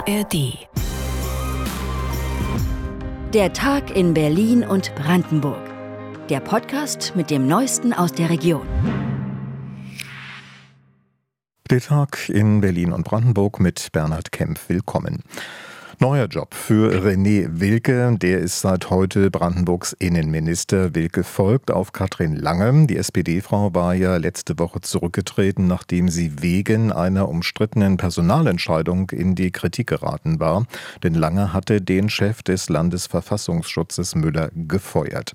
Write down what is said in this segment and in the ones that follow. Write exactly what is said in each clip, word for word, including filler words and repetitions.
A R D. Der Tag in Berlin und Brandenburg. Der Podcast mit dem Neuesten aus der Region. Der Tag in Berlin und Brandenburg mit Bernhard Kempf. Willkommen. Neuer Job für René Wilcke, der ist seit heute Brandenburgs Innenminister. Wilcke folgt auf Katrin Lange. Die S P D-Frau war ja letzte Woche zurückgetreten, nachdem sie wegen einer umstrittenen Personalentscheidung in die Kritik geraten war. Denn Lange hatte den Chef des Landesverfassungsschutzes Müller gefeuert.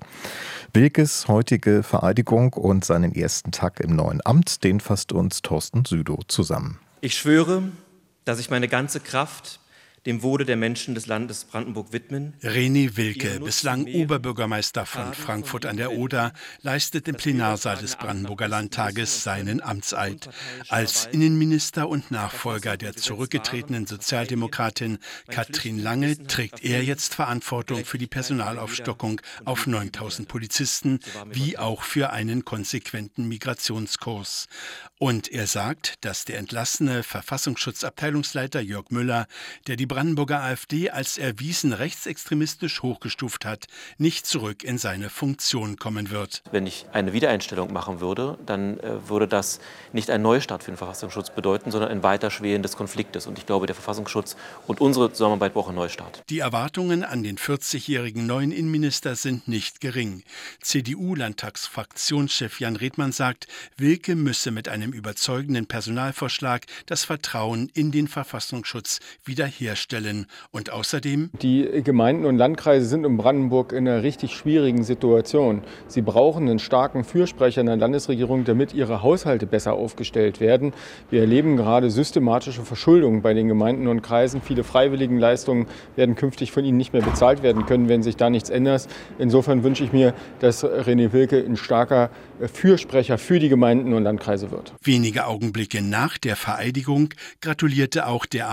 Wilkes heutige Vereidigung und seinen ersten Tag im neuen Amt, den fasst uns Thorsten Südow zusammen. Ich schwöre, dass ich meine ganze Kraft dem Wohle der Menschen des Landes Brandenburg widmen. René Wilcke, bislang Oberbürgermeister von Frankfurt an der Oder, leistet im Plenarsaal des Brandenburger Landtages seinen Amtseid. Als Innenminister und Nachfolger der zurückgetretenen Sozialdemokratin Katrin Lange trägt er jetzt Verantwortung für die Personalaufstockung auf neuntausend Polizisten, wie auch für einen konsequenten Migrationskurs. Und er sagt, dass der entlassene Verfassungsschutzabteilungsleiter Jörg Müller, der die Brandenburger AfD als erwiesen rechtsextremistisch hochgestuft hat, nicht zurück in seine Funktion kommen wird. Wenn ich eine Wiedereinstellung machen würde, dann äh, würde das nicht einen Neustart für den Verfassungsschutz bedeuten, sondern ein Weiterschwelen des Konfliktes. Und ich glaube, der Verfassungsschutz und unsere Zusammenarbeit brauchen einen Neustart. Die Erwartungen an den vierzigjährigen neuen Innenminister sind nicht gering. C D U-Landtagsfraktionschef Jan Redmann sagt, Wilcke müsse mit einem überzeugenden Personalvorschlag das Vertrauen in den Verfassungsschutz wiederherstellen. Und außerdem: Die Gemeinden und Landkreise sind in Brandenburg in einer richtig schwierigen Situation. Sie brauchen einen starken Fürsprecher in der Landesregierung, damit ihre Haushalte besser aufgestellt werden. Wir erleben gerade systematische Verschuldung bei den Gemeinden und Kreisen. Viele Freiwilligenleistungen werden künftig von ihnen nicht mehr bezahlt werden können, wenn sich da nichts ändert. Insofern wünsche ich mir, dass René Wilcke ein starker Fürsprecher für die Gemeinden und Landkreise wird. Wenige Augenblicke nach der Vereidigung gratulierte auch der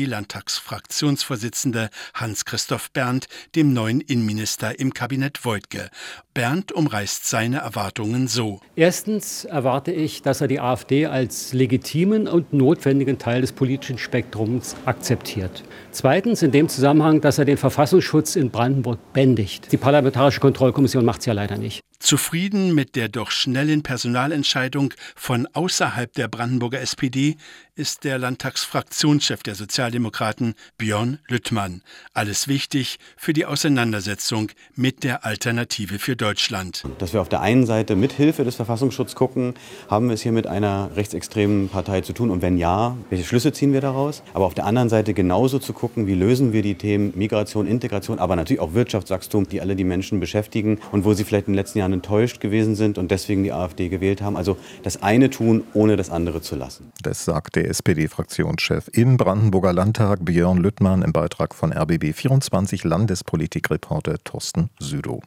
AfD-Landtagsfraktionsvorsitzende Hans-Christoph Berndt dem neuen Innenminister im Kabinett Woidke. Berndt umreißt seine Erwartungen so. Erstens erwarte ich, dass er die AfD als legitimen und notwendigen Teil des politischen Spektrums akzeptiert. Zweitens in dem Zusammenhang, dass er den Verfassungsschutz in Brandenburg bändigt. Die Parlamentarische Kontrollkommission macht es ja leider nicht. Zufrieden mit der doch schnellen Personalentscheidung von außerhalb der Brandenburger S P D ist der Landtagsfraktionschef der Sozialdemokraten Björn Lüttmann. Alles wichtig für die Auseinandersetzung mit der Alternative für Deutschland. Dass wir auf der einen Seite mit Hilfe des Verfassungsschutzes gucken, haben wir es hier mit einer rechtsextremen Partei zu tun? Und wenn ja, welche Schlüsse ziehen wir daraus? Aber auf der anderen Seite genauso zu gucken, wie lösen wir die Themen Migration, Integration, aber natürlich auch Wirtschaftswachstum, die alle die Menschen beschäftigen und wo sie vielleicht in den letzten Jahren enttäuscht gewesen sind und deswegen die AfD gewählt haben. Also das eine tun, ohne das andere zu lassen. Das sagt der S P D-Fraktionschef im Brandenburger Landtag Björn Lüttmann im Beitrag von R B B vierundzwanzig Landespolitikreporter Thorsten Südow.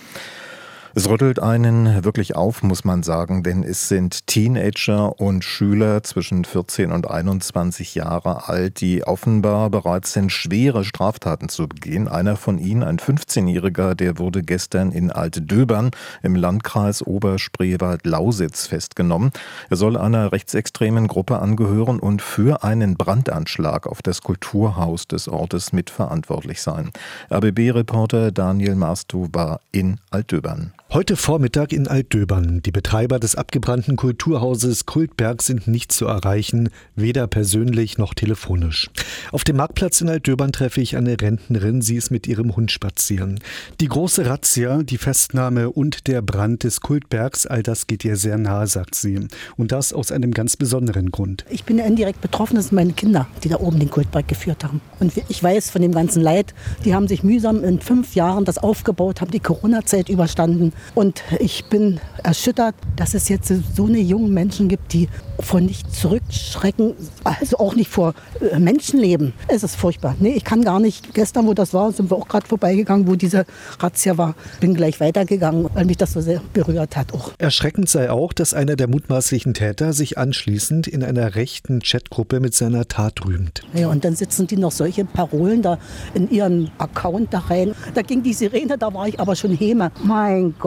Es rüttelt einen wirklich auf, muss man sagen, denn es sind Teenager und Schüler zwischen vierzehn und einundzwanzig Jahre alt, die offenbar bereit sind, schwere Straftaten zu begehen. Einer von ihnen, ein fünfzehnjähriger, der wurde gestern in Altdöbern im Landkreis Oberspreewald-Lausitz festgenommen. Er soll einer rechtsextremen Gruppe angehören und für einen Brandanschlag auf das Kulturhaus des Ortes mitverantwortlich sein. R B B-Reporter Daniel Marstow war in Altdöbern. Heute Vormittag in Altdöbern. Die Betreiber des abgebrannten Kulturhauses Kultberg sind nicht zu erreichen, weder persönlich noch telefonisch. Auf dem Marktplatz in Altdöbern treffe ich eine Rentnerin, sie ist mit ihrem Hund spazieren. Die große Razzia, die Festnahme und der Brand des Kultbergs, all das geht ihr sehr nahe, sagt sie. Und das aus einem ganz besonderen Grund. Ich bin ja indirekt betroffen, das sind meine Kinder, die da oben den Kultberg geführt haben. Und ich weiß von dem ganzen Leid, die haben sich mühsam in fünf Jahren das aufgebaut, haben die Corona-Zeit überstanden. Und ich bin erschüttert, dass es jetzt so eine jungen Menschen gibt, die vor nichts zurückschrecken, also auch nicht vor Menschenleben. Es ist furchtbar. Nee, ich kann gar nicht. Gestern, wo das war, sind wir auch gerade vorbeigegangen, wo diese Razzia war. Bin gleich weitergegangen, weil mich das so sehr berührt hat. Auch. Erschreckend sei auch, dass einer der mutmaßlichen Täter sich anschließend in einer rechten Chatgruppe mit seiner Tat rühmt. Ja, und dann sitzen die noch solche Parolen da in ihren Account da rein. Da ging die Sirene, da war ich aber schon Häme. Mein Gott.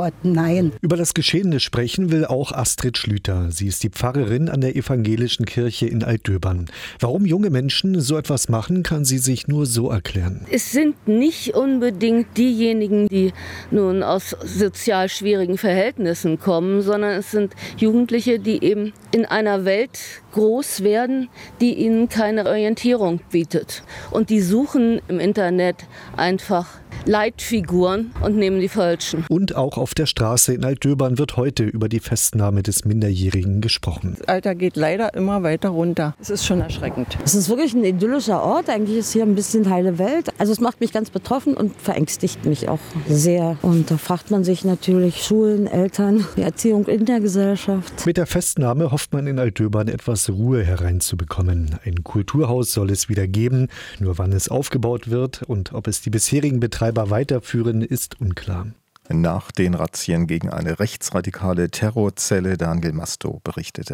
Gott, nein. Über das Geschehene sprechen will auch Astrid Schlüter. Sie ist die Pfarrerin an der evangelischen Kirche in Altdöbern. Warum junge Menschen so etwas machen, kann sie sich nur so erklären. Es sind nicht unbedingt diejenigen, die nun aus sozial schwierigen Verhältnissen kommen, sondern es sind Jugendliche, die eben in einer Welt groß werden, die ihnen keine Orientierung bietet. Und die suchen im Internet einfach Leitfiguren und nehmen die falschen. Und auch auf der Straße in Altdöbern wird heute über die Festnahme des Minderjährigen gesprochen. Das Alter geht leider immer weiter runter. Es ist schon erschreckend. Es ist wirklich ein idyllischer Ort. Eigentlich ist hier ein bisschen heile Welt. Also es macht mich ganz betroffen und verängstigt mich auch sehr. Und da fragt man sich natürlich Schulen, Eltern, die Erziehung in der Gesellschaft. Mit der Festnahme hofft man in Altdöbern etwas Ruhe hereinzubekommen. Ein Kulturhaus soll es wieder geben. Nur wann es aufgebaut wird und ob es die bisherigen Betreiber weiterführen, ist unklar. Nach den Razzien gegen eine rechtsradikale Terrorzelle, Daniel Masto berichtete.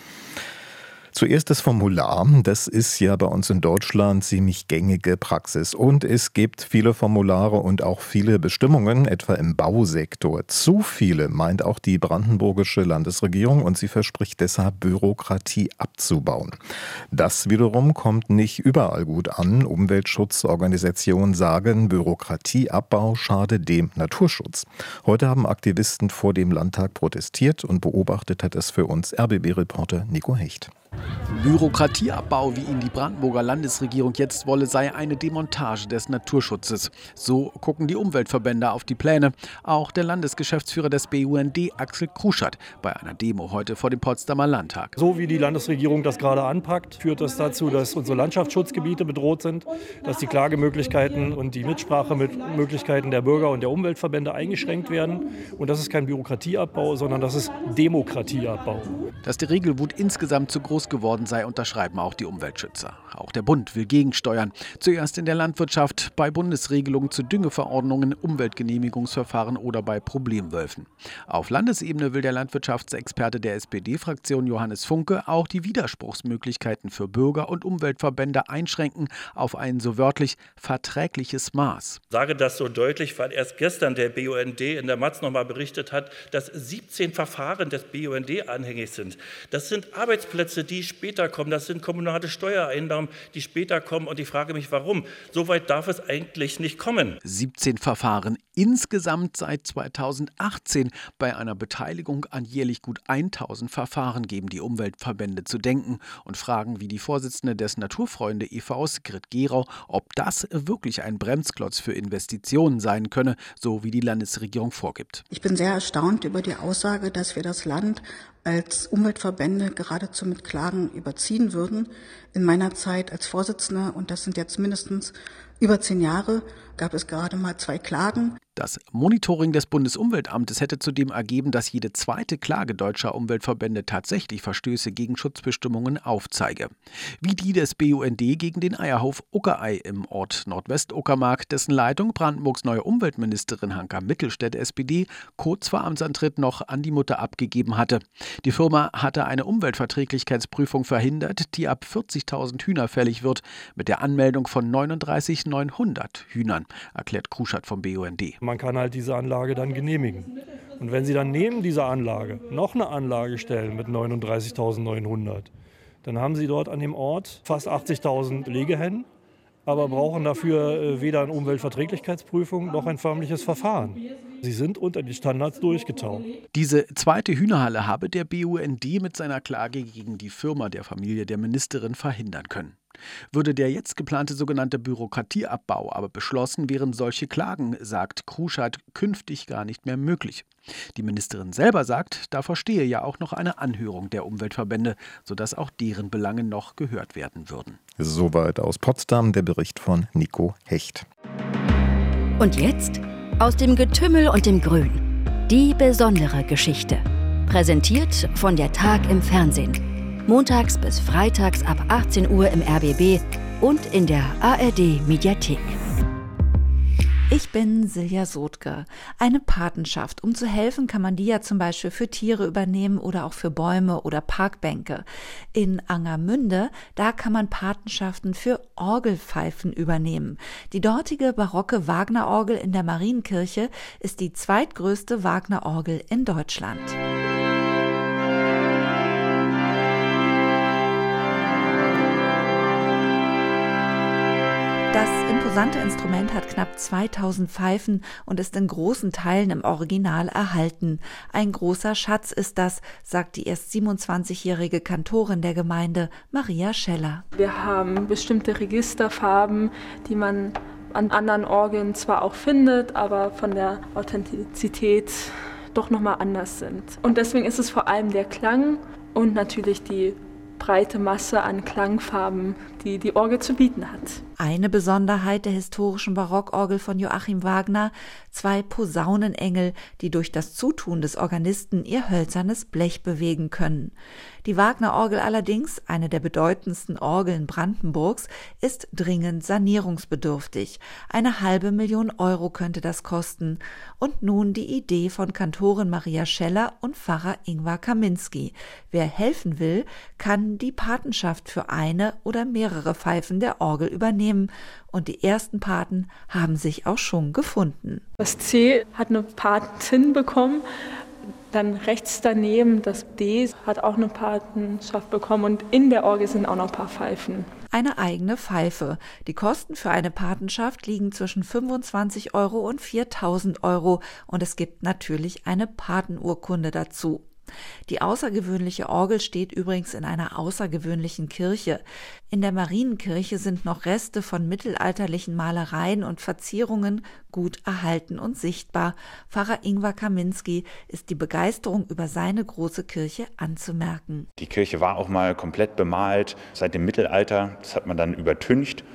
Zuerst das Formular, das ist ja bei uns in Deutschland ziemlich gängige Praxis. Und es gibt viele Formulare und auch viele Bestimmungen, etwa im Bausektor. Zu viele, meint auch die brandenburgische Landesregierung, und sie verspricht deshalb, Bürokratie abzubauen. Das wiederum kommt nicht überall gut an. Umweltschutzorganisationen sagen, Bürokratieabbau schade dem Naturschutz. Heute haben Aktivisten vor dem Landtag protestiert und beobachtet hat es für uns R B B-Reporter Nico Hecht. Bürokratieabbau, wie ihn die Brandenburger Landesregierung jetzt wolle, sei eine Demontage des Naturschutzes. So gucken die Umweltverbände auf die Pläne. Auch der Landesgeschäftsführer des B U N D, Axel Kruschat, bei einer Demo heute vor dem Potsdamer Landtag. So wie die Landesregierung das gerade anpackt, führt das dazu, dass unsere Landschaftsschutzgebiete bedroht sind, dass die Klagemöglichkeiten und die Mitsprachemöglichkeiten der Bürger und der Umweltverbände eingeschränkt werden. Und das ist kein Bürokratieabbau, sondern das ist Demokratieabbau. Dass die Regelwut insgesamt zu groß geworden sei, unterschreiben auch die Umweltschützer. Auch der Bund will gegensteuern. Zuerst in der Landwirtschaft, bei Bundesregelungen zu Düngeverordnungen, Umweltgenehmigungsverfahren oder bei Problemwölfen. Auf Landesebene will der Landwirtschaftsexperte der S P D-Fraktion Johannes Funke auch die Widerspruchsmöglichkeiten für Bürger und Umweltverbände einschränken auf ein so wörtlich verträgliches Maß. Ich sage das so deutlich, weil erst gestern der B U N D in der Matz noch mal berichtet hat, dass siebzehn Verfahren des B U N D anhängig sind. Das sind Arbeitsplätze, die später kommen. Das sind kommunale Steuereinnahmen, die später kommen. Und ich frage mich, warum? So weit darf es eigentlich nicht kommen. siebzehn Verfahren insgesamt seit zweitausendachtzehn. Bei einer Beteiligung an jährlich gut tausend Verfahren geben die Umweltverbände zu denken und fragen, wie die Vorsitzende des Naturfreunde e Vs, Grit Gerau, ob das wirklich ein Bremsklotz für Investitionen sein könne, so wie die Landesregierung vorgibt. Ich bin sehr erstaunt über die Aussage, dass wir das Land als Umweltverbände geradezu mit Klagen überziehen würden. In meiner Zeit als Vorsitzende, und das sind jetzt mindestens über zehn Jahre, gab es gerade mal zwei Klagen. Das Monitoring des Bundesumweltamtes hätte zudem ergeben, dass jede zweite Klage deutscher Umweltverbände tatsächlich Verstöße gegen Schutzbestimmungen aufzeige. Wie die des B U N D gegen den Eierhof Uckerei im Ort Nordwestuckermark, dessen Leitung Brandenburgs neue Umweltministerin Hanka Mittelstädt S P D kurz vor Amtsantritt noch an die Mutter abgegeben hatte. Die Firma hatte eine Umweltverträglichkeitsprüfung verhindert, die ab vierzigtausend Hühner fällig wird, mit der Anmeldung von neununddreißigtausend neunhundert Hühnern, erklärt Kruschat vom B U N D. Man kann halt diese Anlage dann genehmigen. Und wenn Sie dann neben dieser Anlage noch eine Anlage stellen mit neununddreißigtausend neunhundert, dann haben Sie dort an dem Ort fast achtzigtausend Legehennen, aber brauchen dafür weder eine Umweltverträglichkeitsprüfung noch ein förmliches Verfahren. Sie sind unter die Standards durchgetaucht. Diese zweite Hühnerhalle habe der B U N D mit seiner Klage gegen die Firma der Familie der Ministerin verhindern können. Würde der jetzt geplante sogenannte Bürokratieabbau aber beschlossen, wären solche Klagen, sagt Kruschat, künftig gar nicht mehr möglich. Die Ministerin selber sagt, da verstehe ja auch noch eine Anhörung der Umweltverbände, sodass auch deren Belange noch gehört werden würden. Soweit aus Potsdam der Bericht von Nico Hecht. Und jetzt aus dem Getümmel und dem Grün. Die besondere Geschichte. Präsentiert von der Tag im Fernsehen. Montags bis freitags ab achtzehn Uhr im R B B und in der A R D Mediathek. Ich bin Silja Sotke. Eine Patenschaft. Um zu helfen, kann man die ja zum Beispiel für Tiere übernehmen oder auch für Bäume oder Parkbänke. In Angermünde, da kann man Patenschaften für Orgelpfeifen übernehmen. Die dortige barocke Wagner-Orgel in der Marienkirche ist die zweitgrößte Wagner-Orgel in Deutschland. Das imposante Instrument hat knapp zweitausend Pfeifen und ist in großen Teilen im Original erhalten. Ein großer Schatz ist das, sagt die erst siebenundzwanzigjährige Kantorin der Gemeinde, Maria Scheller. Wir haben bestimmte Registerfarben, die man an anderen Orgeln zwar auch findet, aber von der Authentizität doch nochmal anders sind. Und deswegen ist es vor allem der Klang und natürlich die breite Masse an Klangfarben, die die Orgel zu bieten hat. Eine Besonderheit der historischen Barockorgel von Joachim Wagner: zwei Posaunenengel, die durch das Zutun des Organisten ihr hölzernes Blech bewegen können. Die Wagner-Orgel allerdings, eine der bedeutendsten Orgeln Brandenburgs, ist dringend sanierungsbedürftig. Eine halbe Million Euro könnte das kosten. Und nun die Idee von Kantorin Maria Scheller und Pfarrer Ingvar Kaminski. Wer helfen will, kann die Patenschaft für eine oder mehrere Pfeifen der Orgel übernehmen. Und die ersten Paten haben sich auch schon gefunden. Das C hat eine Patin bekommen. Dann rechts daneben, das D hat auch eine Patenschaft bekommen und in der Orgel sind auch noch ein paar Pfeifen. Eine eigene Pfeife. Die Kosten für eine Patenschaft liegen zwischen fünfundzwanzig Euro und viertausend Euro und es gibt natürlich eine Patenurkunde dazu. Die außergewöhnliche Orgel steht übrigens in einer außergewöhnlichen Kirche. In der Marienkirche sind noch Reste von mittelalterlichen Malereien und Verzierungen gut erhalten und sichtbar. Pfarrer Ingvar Kaminski ist die Begeisterung über seine große Kirche anzumerken. Die Kirche war auch mal komplett bemalt seit dem Mittelalter. Das hat man dann übertüncht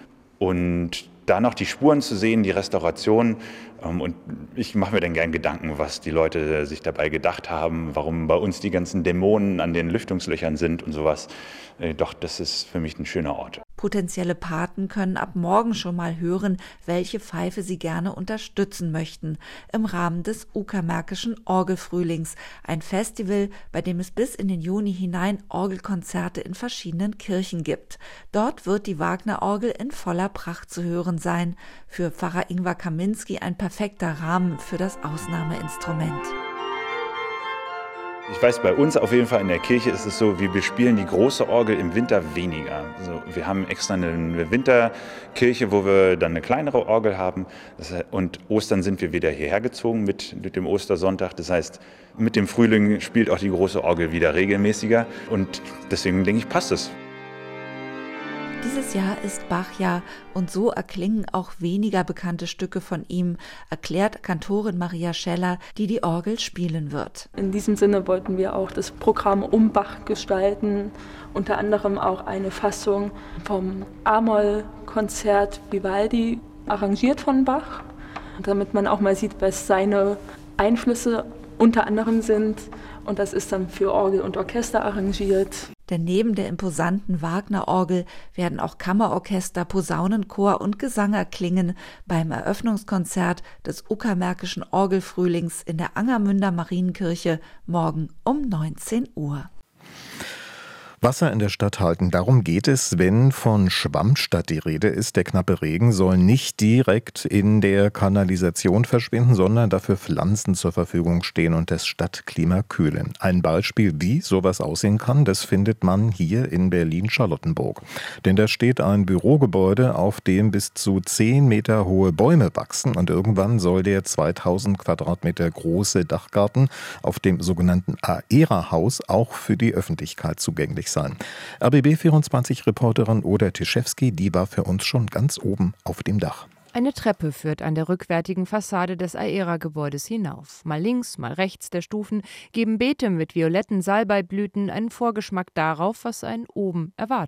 und da noch die Spuren zu sehen, die Restauration. Und ich mache mir dann gern Gedanken, was die Leute sich dabei gedacht haben, warum bei uns die ganzen Dämonen an den Lüftungslöchern sind und sowas. Doch, das ist für mich ein schöner Ort. Potenzielle Paten können ab morgen schon mal hören, welche Pfeife sie gerne unterstützen möchten. Im Rahmen des Uckermärkischen Orgelfrühlings, ein Festival, bei dem es bis in den Juni hinein Orgelkonzerte in verschiedenen Kirchen gibt. Dort wird die Wagner-Orgel in voller Pracht zu hören sein. Für Pfarrer Ingvar Kaminski ein perfekter Rahmen für das Ausnahmeinstrument. Ich weiß, bei uns auf jeden Fall in der Kirche ist es so, wir bespielen die große Orgel im Winter weniger. Also wir haben extra eine Winterkirche, wo wir dann eine kleinere Orgel haben. Und Ostern sind wir wieder hierher gezogen mit, mit dem Ostersonntag. Das heißt, mit dem Frühling spielt auch die große Orgel wieder regelmäßiger. Und deswegen denke ich, passt es. Dieses Jahr ist Bachjahr und so erklingen auch weniger bekannte Stücke von ihm, erklärt Kantorin Maria Scheller, die die Orgel spielen wird. In diesem Sinne wollten wir auch das Programm um Bach gestalten, unter anderem auch eine Fassung vom A-Moll-Konzert Vivaldi, arrangiert von Bach, damit man auch mal sieht, was seine Einflüsse unter anderem sind. Und das ist dann für Orgel und Orchester arrangiert. Denn neben der imposanten Wagner-Orgel werden auch Kammerorchester, Posaunenchor und Gesang erklingen beim Eröffnungskonzert des Uckermärkischen Orgelfrühlings in der Angermünder Marienkirche morgen um neunzehn Uhr. Wasser in der Stadt halten, darum geht es, wenn von Schwammstadt die Rede ist. Der knappe Regen soll nicht direkt in der Kanalisation verschwinden, sondern dafür Pflanzen zur Verfügung stehen und das Stadtklima kühlen. Ein Beispiel, wie sowas aussehen kann, das findet man hier in Berlin-Charlottenburg. Denn da steht ein Bürogebäude, auf dem bis zu zehn Meter hohe Bäume wachsen und irgendwann soll der zweitausend Quadratmeter große Dachgarten auf dem sogenannten Aera-Haus auch für die Öffentlichkeit zugänglich sein. R B B vierundzwanzig-Reporterin Oda Tischewski, die war für uns schon ganz oben auf dem Dach. Eine Treppe führt an der rückwärtigen Fassade des Aera-Gebäudes hinauf. Mal links, mal rechts der Stufen geben Beete mit violetten Salbeiblüten einen Vorgeschmack darauf, was einen oben erwartet.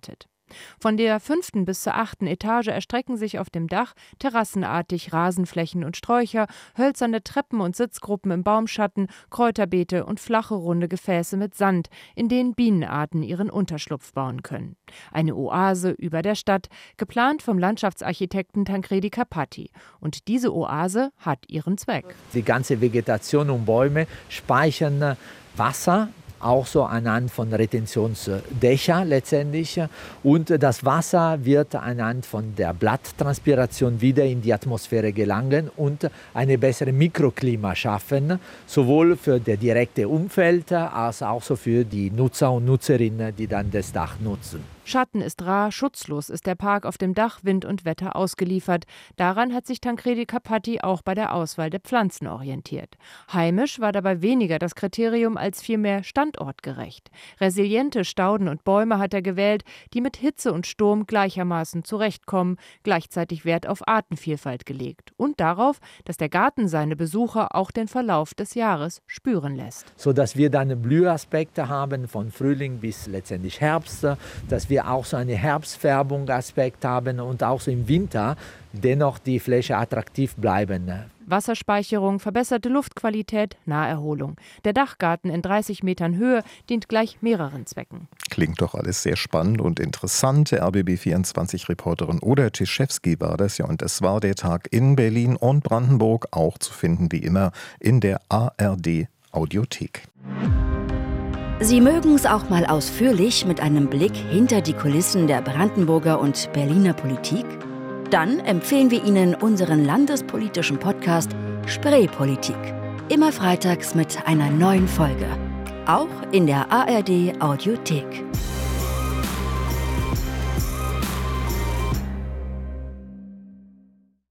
Von der fünften bis zur achten Etage erstrecken sich auf dem Dach terrassenartig Rasenflächen und Sträucher, hölzerne Treppen und Sitzgruppen im Baumschatten, Kräuterbeete und flache runde Gefäße mit Sand, in denen Bienenarten ihren Unterschlupf bauen können. Eine Oase über der Stadt, geplant vom Landschaftsarchitekten Tancredi Carpati. Und diese Oase hat ihren Zweck. Die ganze Vegetation und Bäume speichern Wasser, auch so anhand von Retentionsdächern letztendlich. Und das Wasser wird anhand von der Blatttranspiration wieder in die Atmosphäre gelangen und eine bessere Mikroklima schaffen, sowohl für das direkte Umfeld als auch so für die Nutzer und Nutzerinnen, die dann das Dach nutzen. Schatten ist rar, schutzlos ist der Park auf dem Dach Wind und Wetter ausgeliefert. Daran hat sich Tancredi Carpati auch bei der Auswahl der Pflanzen orientiert. Heimisch war dabei weniger das Kriterium als vielmehr standortgerecht. Resiliente Stauden und Bäume hat er gewählt, die mit Hitze und Sturm gleichermaßen zurechtkommen, gleichzeitig Wert auf Artenvielfalt gelegt und darauf, dass der Garten seine Besucher auch den Verlauf des Jahres spüren lässt. Sodass wir dann Blühaspekte haben von Frühling bis letztendlich Herbst, dass wir auch so eine Herbstfärbung-Aspekt haben und auch so im Winter dennoch die Fläche attraktiv bleiben. Wasserspeicherung, verbesserte Luftqualität, Naherholung. Der Dachgarten in dreißig Metern Höhe dient gleich mehreren Zwecken. Klingt doch alles sehr spannend und interessant. R B B vierundzwanzig-Reporterin Oda Czeschewski war das ja, und es war der Tag in Berlin und Brandenburg, auch zu finden wie immer in der A R D-Audiothek. Sie mögen es auch mal ausführlich mit einem Blick hinter die Kulissen der Brandenburger und Berliner Politik? Dann empfehlen wir Ihnen unseren landespolitischen Podcast Spreepolitik. Immer freitags mit einer neuen Folge. Auch in der A R D-Audiothek.